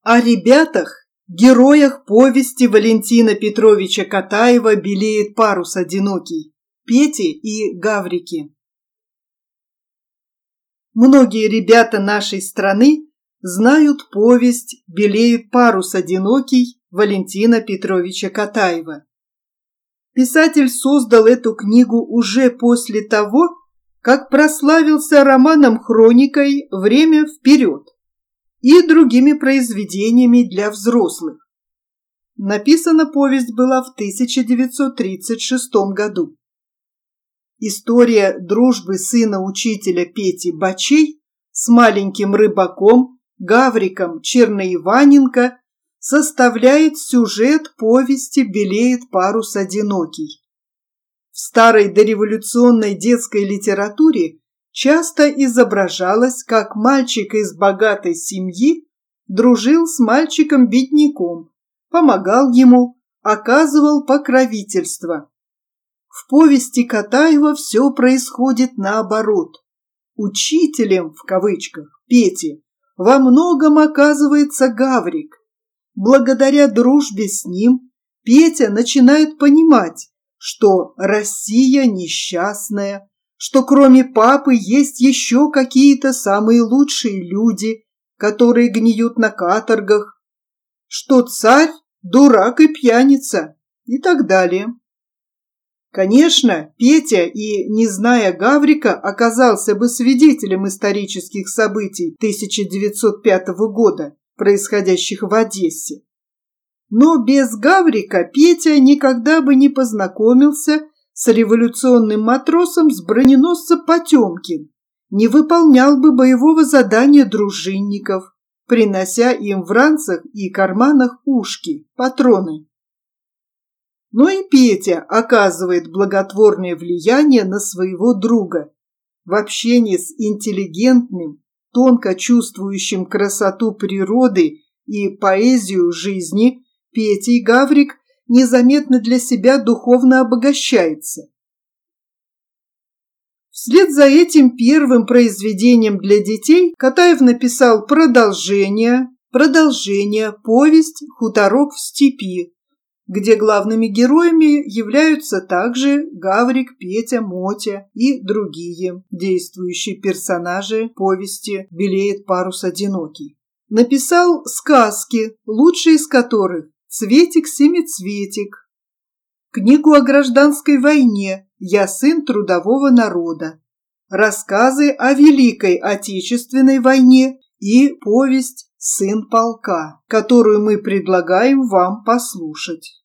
О ребятах, героях повести Валентина Петровича Катаева «Белеет парус одинокий», Пети и Гаврики. Многие ребята нашей страны знают повесть «Белеет парус одинокий» Валентина Петровича Катаева. Писатель создал эту книгу уже после того, как прославился романом «Хроникой. Время вперед» и другими произведениями для взрослых. Написана повесть была в 1936 году. История дружбы сына учителя Пети Бачей с маленьким рыбаком Гавриком Черноиваненко составляет сюжет повести «Белеет парус одинокий». В старой дореволюционной детской литературе часто изображалось, как мальчик из богатой семьи дружил с мальчиком-бедняком, помогал ему, оказывал покровительство. В повести Катаева все происходит наоборот. «Учителем» в кавычках Пети во многом оказывается Гаврик. Благодаря дружбе с ним Петя начинает понимать, что Россия несчастная, что кроме папы есть еще какие-то самые лучшие люди, которые гниют на каторгах, что царь дурак и пьяница и так далее. Конечно, Петя и, не зная Гаврика, оказался бы свидетелем исторических событий 1905 года, происходящих в Одессе. Но без Гаврика Петя никогда бы не познакомился с революционным матросом с броненосца Потемкин, не выполнял бы боевого задания дружинников, принося им в ранцах и карманах пушки, патроны. Но и Петя оказывает благотворное влияние на своего друга. В общении с интеллигентным, тонко чувствующим красоту природы и поэзию жизни Петя и Гаврик незаметно для себя духовно обогащается. Вслед за этим первым произведением для детей Катаев написал продолжение повесть «Хуторок в степи», где главными героями являются также Гаврик, Петя, Мотя и другие действующие персонажи повести «Белеет парус одинокий». Написал сказки, лучшие из которых «Цветик-семицветик», книгу о гражданской войне «Я сын трудового народа», рассказы о Великой Отечественной войне и повесть «Сын полка», которую мы предлагаем вам послушать.